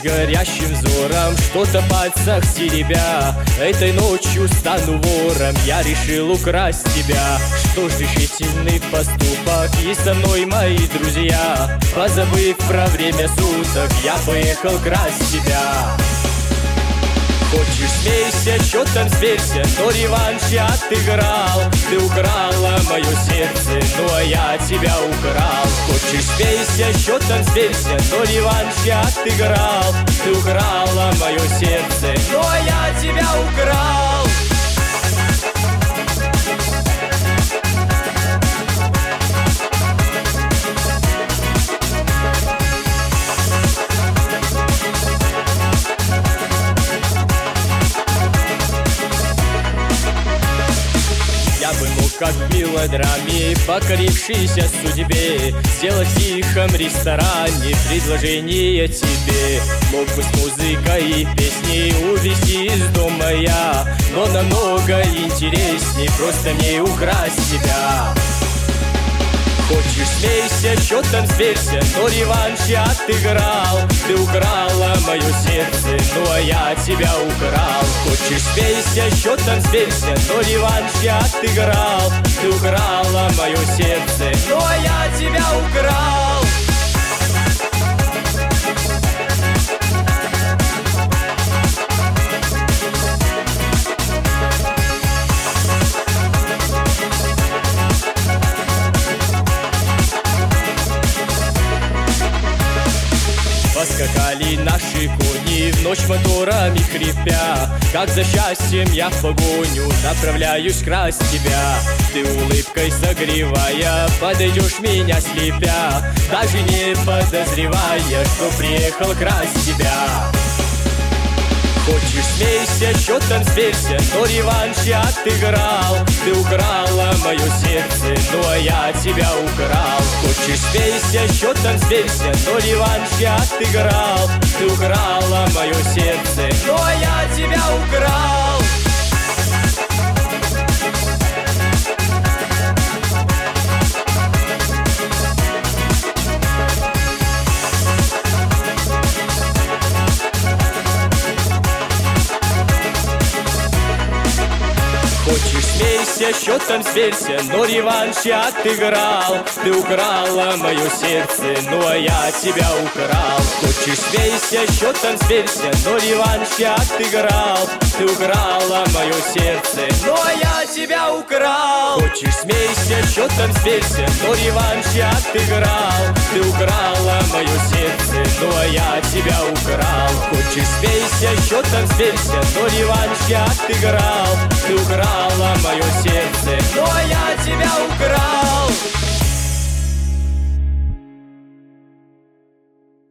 горящим взором, что-то в пальцах теребя. Этой ночью стану вором, я решил украсть тебя. Что ж, решительный поступок, и со мной мои друзья. Позабыв про время суток, я поехал красть тебя. Хочешь, смейся, чё там сверься, но реванш я отыграл. Ты украла мое сердце, ну а я тебя украл. Хочешь, смейся, чё там сверься, но реванш я отыграл. Ты украла мое сердце, ну а я тебя украл. Я бы мог, как в мелодраме, покорившийся судьбе, сделать в тихом ресторане предложение тебе. Мог бы с музыкой и песней увезти из дома я, но намного интересней просто мне украсть тебя. Хочешь, смейся, чё там сверься, но реванш я отыграл. Ты украла мое сердце, ну а я тебя украл. Хочешь, смейся, чё там сверься, но реванш я отыграл. Ты украла мое сердце, ну а я тебя украл. Поскакали наши кони в ночь моторами хрипя. Как за счастьем я в погоню направляюсь красть тебя. Ты улыбкой согревая подойдешь меня слепя, даже не подозревая, что приехал красть тебя. Хочешь, смейся, чё там сверься, но реванш я отыграл. Ты украла мое сердце, ну а я тебя украл. Хочешь, смейся, чё там сверься, но реванш я отыграл. Ты украла мое сердце, ну а я тебя украл. Хочешь, смейся, чё там сверься, но реванш я отыграл. Ты украла мое сердце, ну а я тебя украл. Хочешь, смейся, чё там сверься, но реванш я отыграл. Ты украла мое сердце, ну а я тебя украл. Хочешь, смейся, чё там сверься, но реванш я отыграл. Ты украла мое сердце, ну а я тебя украл. Хочешь, смейся, чё там сверься, но реванш я отыграл. Ты украла мое сердце, ну а я тебя украл.